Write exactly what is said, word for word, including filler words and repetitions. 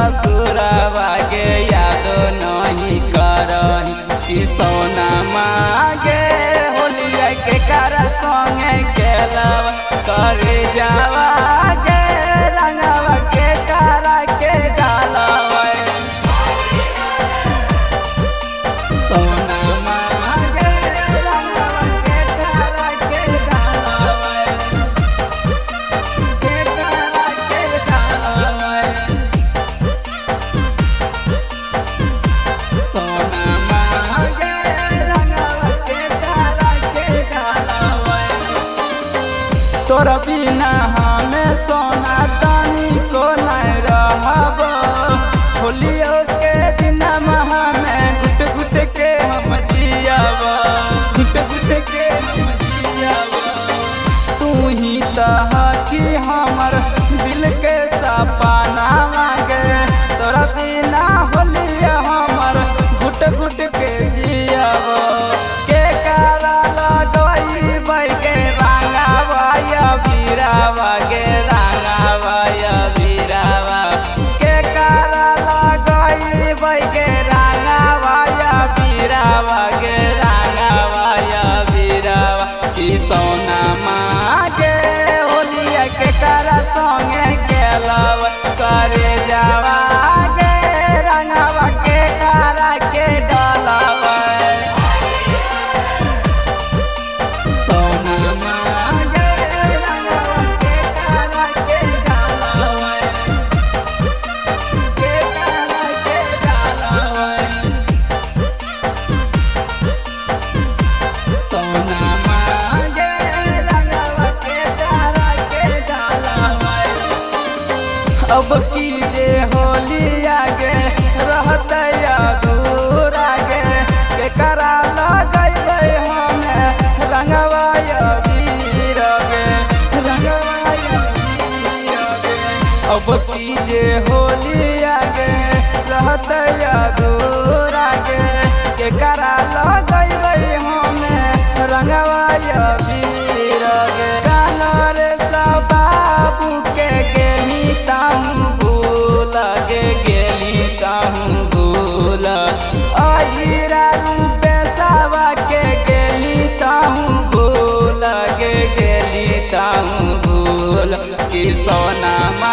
ससुरवा के याद नहीं करही कि सोना मागे होलिया के कर संगे खेलवा करे जावा गे रंगवा के करा के डालवा सोना मागे रंगवा के करा के डालवा के करा के डालवा सोना मागे रंगवा के करा के डालवा तोरा बिना हमें सोना तानी को नहीं रहब होलियो के दिन हमें घुट घुट के हम जियब घुट घुट के हम जियब तू ही तह कि हमर दिल के सपना मांगे तोरा बिना होलिया हमर घुट घुट के जियब के करा लगई बैगे रंगावा या बीरावा गे रंगावा या बीरावा के करा लगई बैगे रंगावा या बीरावा गे रंगावा या बीरावा कि सोना मागे होलिया के करा संगे खेलवा करे जावा गे रंगावा के करा के डालवा सोना मागे रंगवा के करा के डालवा के करा के डालवा सोना मागे रंगवा के करा के डालवा अब की जे होलिया गे रहते अधूरा गे के करा लगैबै हमें रंगवा या वीर गे रंगवा या वीर गे अब की जे होलिया गे रहते अधूरा गे के करा लगैबै हमें रंगवा या वीर गे गानर सब बाबू के गेली ताहू भूल गे गेली ताहू भूल अहिरा रूपे सावा के गेली ताहू भूल गे गेली ताहू भूल कि सोना